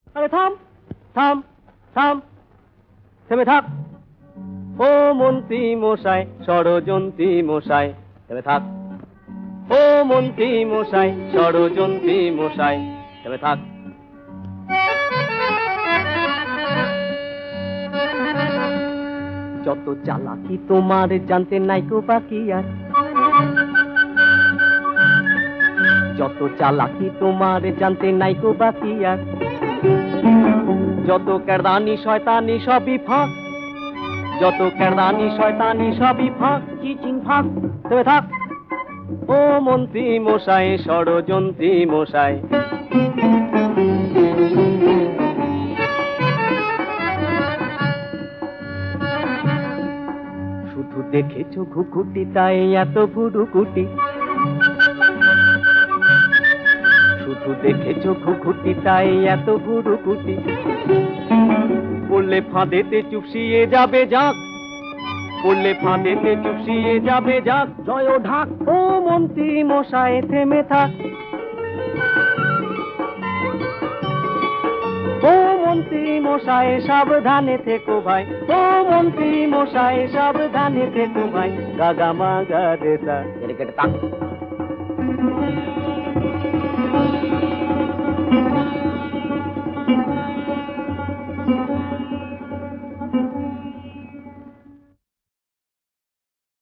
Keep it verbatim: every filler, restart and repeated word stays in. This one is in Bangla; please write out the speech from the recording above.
আরে থাম থাম থাম, থেমে থাক। ও মন্ত্রী মশাই, ষড়যন্ত্রী মশাই, থেমে থাক। ও মন্ত্রী মশাই, ষড়যন্ত্রী মশাই, থেমে থাক। যত চালাকি তোমার জানতে নাইকো বাকি আর, যত চালাকি তোমার জানতে নাইকো বাকি আর, যত কেরদানি শয়তানি সবই ফাঁক, যত কেরদানি শয়তানি সবই ফাঁক, চিচিং ফাঁক, থেমে থাক। ও মন্ত্রী মশাই, ষড়যন্ত্রী মশাই, শুধু দেখেছো ঘুঘুটি তাই এত ভুরুকুটি, শুধু দেখেছো ঘুঘুটি তাই এত ভুরুকুটি, পড়লে ফাঁদেতে চুপসিয়ে যাবে যাক, পড়লে ফাঁদেতে চুপসিয়ে যাবে যাক, জয় ঢাক। ও মন্ত্রী মশাই থেমে থাক, ও মন্ত্রী মশাই সাবধানে থেকো ভাই, ও মন্ত্রী মশাই সাবধানে থেকো ভাই, গাগা মাগা রেসা, এর কেটে তাক।